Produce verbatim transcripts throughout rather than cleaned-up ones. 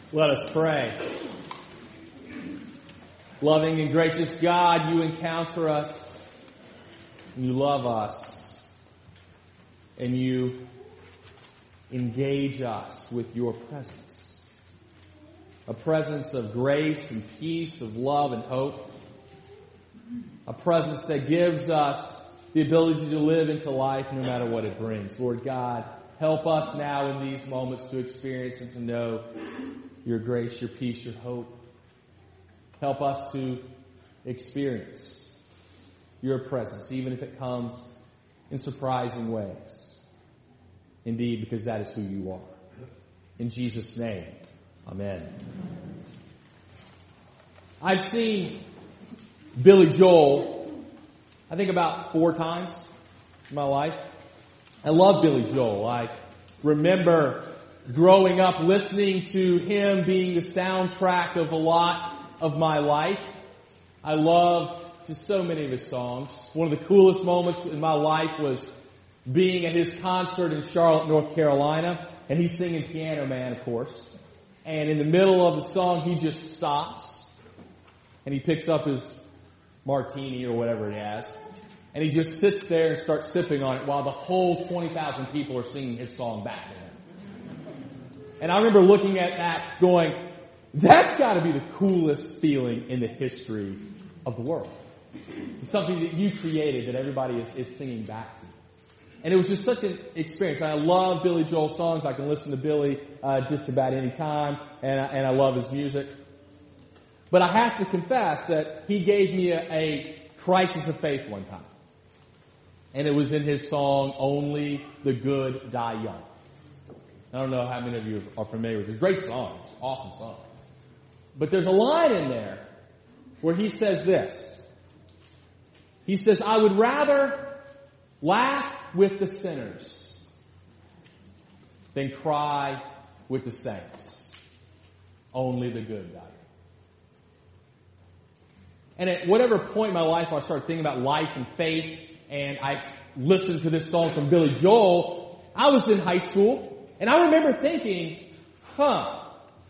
Let us pray. Loving and gracious God, you encounter us, and you love us, and you engage us with your presence. A presence of grace and peace, of love and hope. A presence that gives us the ability to live into life no matter what it brings. Lord God, help us now in these moments to experience and to know your grace, your peace, your hope. Help us to experience your presence, even if it comes in surprising ways. Indeed, because that is who you are. In Jesus' name, amen. I've seen Billy Joel, I think about four times in my life. I love Billy Joel. I remember growing up listening to him being the soundtrack of a lot of my life. I love just so many of his songs. One of the coolest moments in my life was being at his concert in Charlotte, North Carolina, and he's singing Piano Man, of course. And in the middle of the song, he just stops, and he picks up his martini or whatever he has, and he just sits there and starts sipping on it while the whole twenty thousand people are singing his song back to him. And I remember looking at that going, that's got to be the coolest feeling in the history of the world. It's something that you created that everybody is, is singing back to. And it was just such an experience. I love Billy Joel songs. I can listen to Billy uh, just about any time, and I, and I love his music. But I have to confess that he gave me a, a crisis of faith one time. And it was in his song, Only the Good Die Young. I don't know how many of you are familiar with it. Great song. It's an awesome song. But there's a line in there where he says this. He says, I would rather laugh with the sinners than cry with the saints. Only the good die. And at whatever point in my life I started thinking about life and faith, and I listened to this song from Billy Joel, I was in high school. And I remember thinking, huh,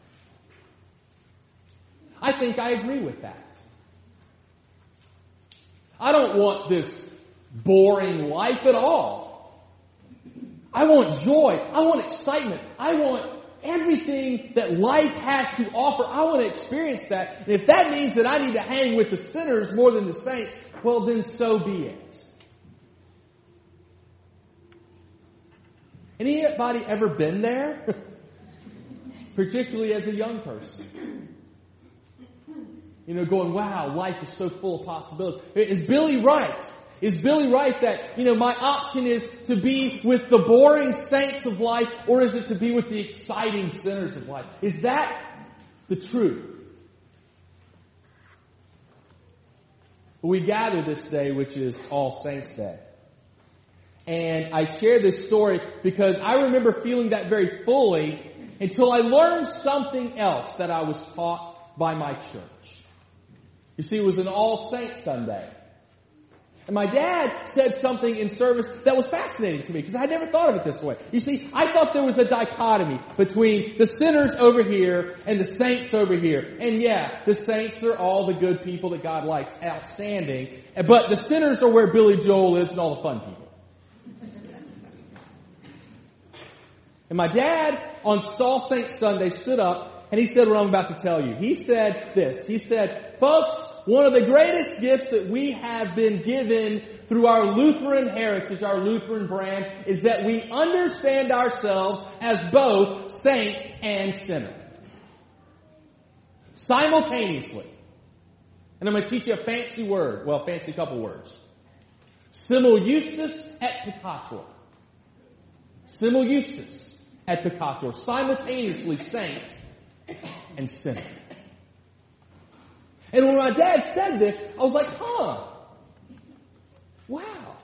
I think I agree with that. I don't want this boring life at all. I want joy. I want excitement. I want everything that life has to offer. I want to experience that. And if that means that I need to hang with the sinners more than the saints, well then so be it. Anybody ever been there? Particularly as a young person. You know, going, wow, life is so full of possibilities. Is Billy right? Is Billy right that, you know, my option is to be with the boring saints of life, or is it to be with the exciting sinners of life? Is that the truth? We gather this day, which is All Saints Day. And I share this story because I remember feeling that very fully until I learned something else that I was taught by my church. You see, it was an All Saints Sunday. And my dad said something in service that was fascinating to me because I had never thought of it this way. You see, I thought there was a dichotomy between the sinners over here and the saints over here. And yeah, the saints are all the good people that God likes, outstanding. But the sinners are where Billy Joel is and all the fun people. And my dad on All Saints Sunday stood up and he said what I'm about to tell you. He said this. He said, folks, one of the greatest gifts that we have been given through our Lutheran heritage, our Lutheran brand, is that we understand ourselves as both saint and sinner. Simultaneously. And I'm going to teach you a fancy word. Well, fancy couple words. Simul justus et peccator. Simul justus et peccator. Simultaneously saint and sinner. And when my dad said this, I was like, huh. Wow.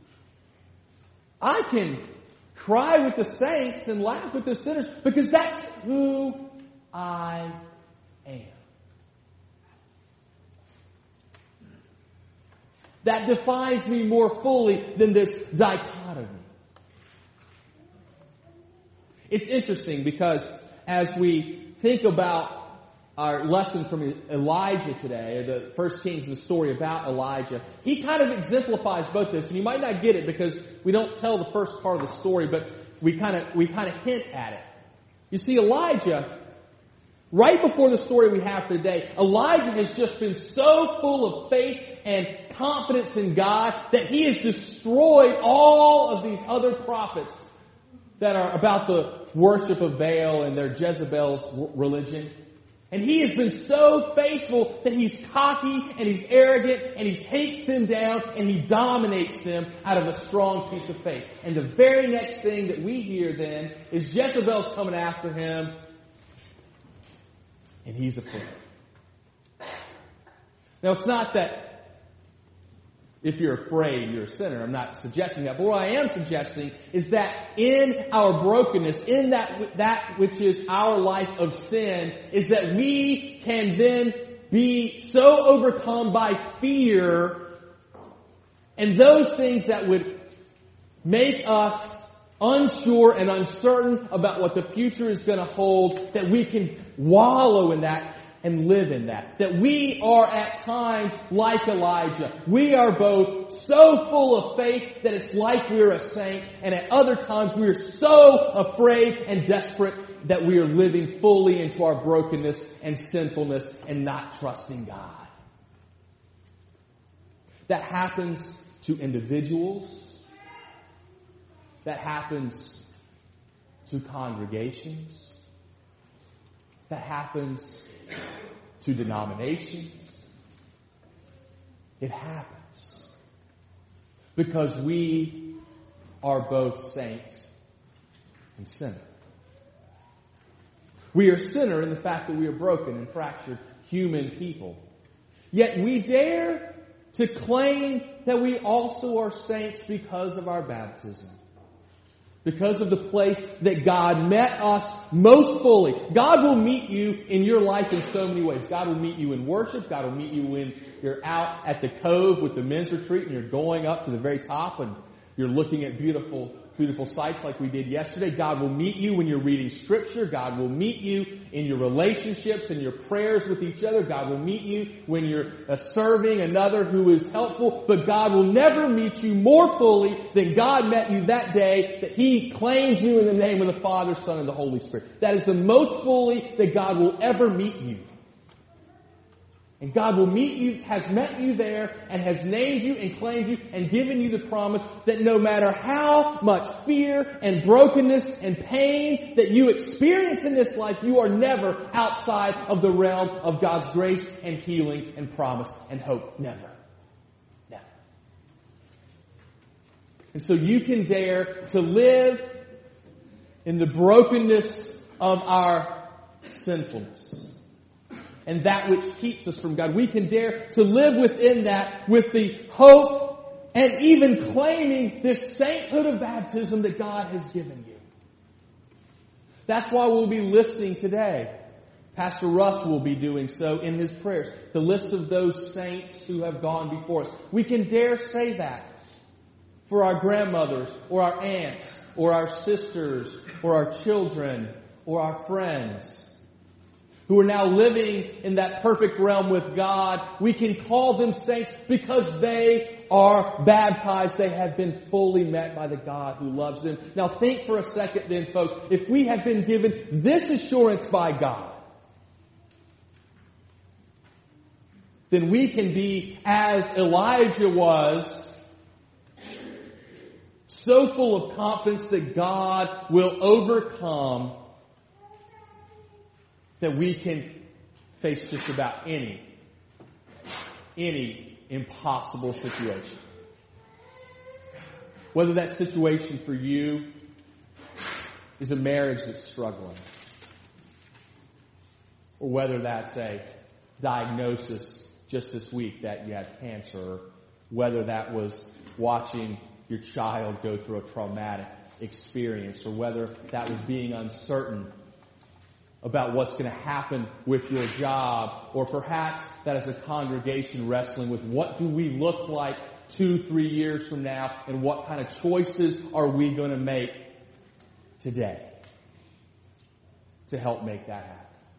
I can cry with the saints and laugh with the sinners because that's who I am. That defines me more fully than this dichotomy. It's interesting because as we think about our lesson from Elijah today, the First Kings, the story about Elijah, he kind of exemplifies both this. And you might not get it because we don't tell the first part of the story, but we kind of, we kind of hint at it. You see, Elijah, right before the story we have today, Elijah has just been so full of faith and confidence in God that he has destroyed all of these other prophets that are about the worship of Baal and their Jezebel's religion. And he has been so faithful that he's cocky and he's arrogant and he takes them down and he dominates them out of a strong piece of faith. And the very next thing that we hear then is Jezebel's coming after him and he's afraid. Now it's not that if you're afraid, you're a sinner. I'm not suggesting that. But what I am suggesting is that in our brokenness, in that, that which is our life of sin, is that we can then be so overcome by fear and those things that would make us unsure and uncertain about what the future is going to hold, that we can wallow in that and live in that. That we are at times like Elijah. We are both so full of faith that it's like we're a saint, and at other times we are so afraid and desperate that we are living fully into our brokenness and sinfulness and not trusting God. That happens to individuals. That happens to congregations. That happens to denominations. It happens because we are both saint and sinner. We are sinner in the fact that we are broken and fractured human people. Yet we dare to claim that we also are saints because of our baptism. Because of the place that God met us most fully. God will meet you in your life in so many ways. God will meet you in worship. God will meet you when you're out at the cove with the men's retreat and you're going up to the very top and you're looking at beautiful, beautiful sights like we did yesterday. God will meet you when you're reading Scripture. God will meet you in your relationships and your prayers with each other. God will meet you when you're uh, serving another who is helpful. But God will never meet you more fully than God met you that day that He claimed you in the name of the Father, Son, and the Holy Spirit. That is the most fully that God will ever meet you. And God will meet you, has met you there, and has named you and claimed you and given you the promise that no matter how much fear and brokenness and pain that you experience in this life, you are never outside of the realm of God's grace and healing and promise and hope. Never. Never. And so you can dare to live in the brokenness of our sinfulness. And that which keeps us from God. We can dare to live within that with the hope and even claiming this sainthood of baptism that God has given you. That's why we'll be listening today. Pastor Russ will be doing so in his prayers. The list of those saints who have gone before us. We can dare say that for our grandmothers or our aunts or our sisters or our children or our friends who are now living in that perfect realm with God. We can call them saints because they are baptized. They have been fully met by the God who loves them. Now think for a second then, folks, if we have been given this assurance by God, then we can be as Elijah was, so full of confidence that God will overcome, that we can face just about any, any impossible situation. Whether that situation for you is a marriage that's struggling, or whether that's a diagnosis just this week that you have cancer, or whether that was watching your child go through a traumatic experience, or whether that was being uncertain about what's going to happen with your job, or perhaps that is a congregation wrestling with what do we look like two, three years from now, and what kind of choices are we going to make today to help make that happen.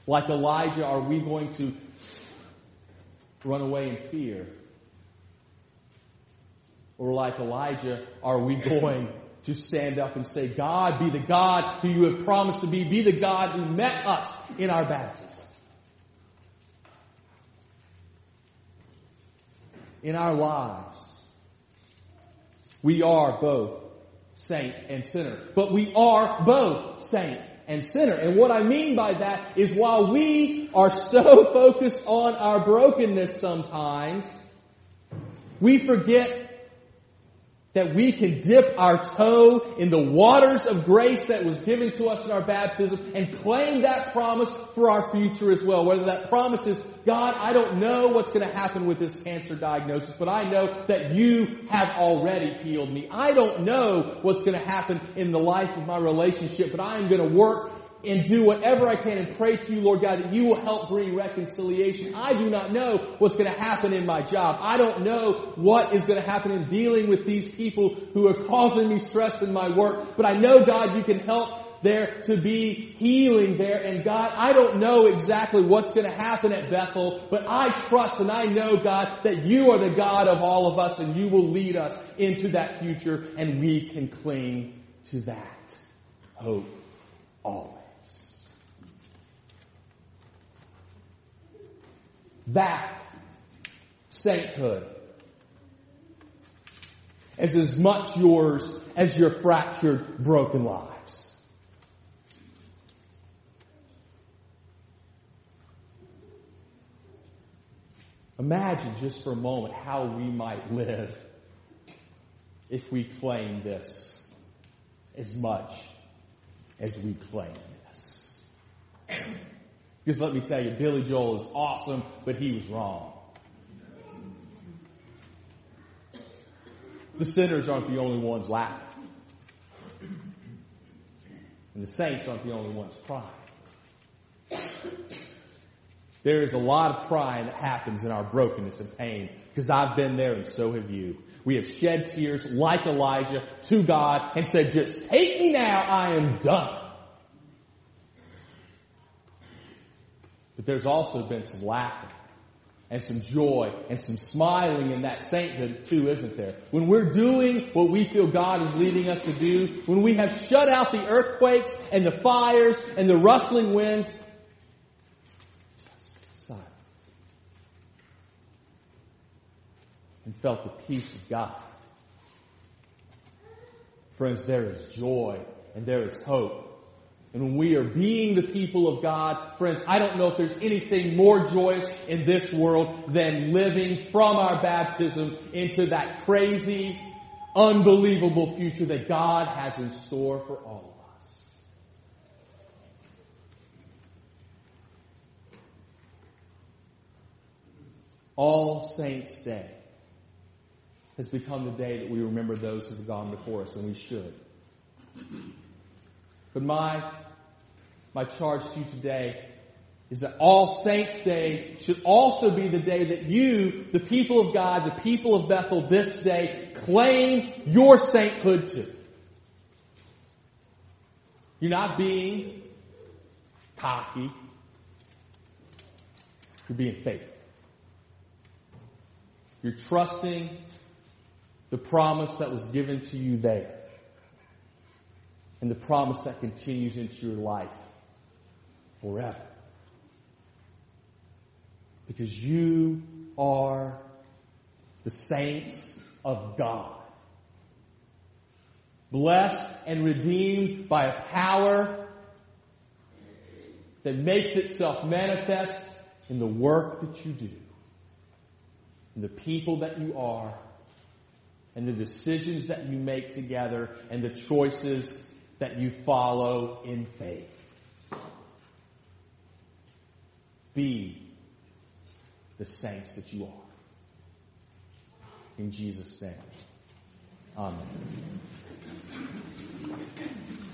Like Elijah, are we going to run away in fear? Or like Elijah, are we going to stand up and say, God, be the God who you have promised to be. Be the God who met us in our baptism. In our lives, we are both saint and sinner. But we are both saint and sinner. And what I mean by that is while we are so focused on our brokenness sometimes, we forget that we can dip our toe in the waters of grace that was given to us in our baptism and claim that promise for our future as well. Whether that promise is, God, I don't know what's going to happen with this cancer diagnosis, but I know that you have already healed me. I don't know what's going to happen in the life of my relationship, but I am going to work and do whatever I can and pray to you, Lord God, that you will help bring reconciliation. I do not know what's going to happen in my job. I don't know what is going to happen in dealing with these people who are causing me stress in my work. But I know, God, you can help there to be healing there. And God, I don't know exactly what's going to happen at Bethel, but I trust and I know, God, that you are the God of all of us and you will lead us into that future, and we can cling to that hope always. That sainthood is as much yours as your fractured, broken lives. Imagine just for a moment how we might live if we claimed this as much as we claim this. Because let me tell you, Billy Joel is awesome, but he was wrong. The sinners aren't the only ones laughing. And the saints aren't the only ones crying. There is a lot of crying that happens in our brokenness and pain, because I've been there and so have you. We have shed tears like Elijah to God and said, just take me now, I am done. But there's also been some laughter and some joy and some smiling in that sainthood too, isn't there? When we're doing what we feel God is leading us to do, when we have shut out the earthquakes and the fires and the rustling winds, just silence, and felt the peace of God. Friends, there is joy and there is hope. And when we are being the people of God, friends, I don't know if there's anything more joyous in this world than living from our baptism into that crazy, unbelievable future that God has in store for all of us. All Saints' Day has become the day that we remember those who have gone before us, and we should. But my, my charge to you today is that All Saints' Day should also be the day that you, the people of God, the people of Bethel, this day, claim your sainthood to. You're not being cocky. You're being faithful. You're trusting the promise that was given to you there. And the promise that continues into your life forever. Because you are the saints of God. Blessed and redeemed by a power that makes itself manifest in the work that you do. In the people that you are. And the decisions that you make together. And the choices that you follow in faith. Be the saints that you are. In Jesus' name. Amen.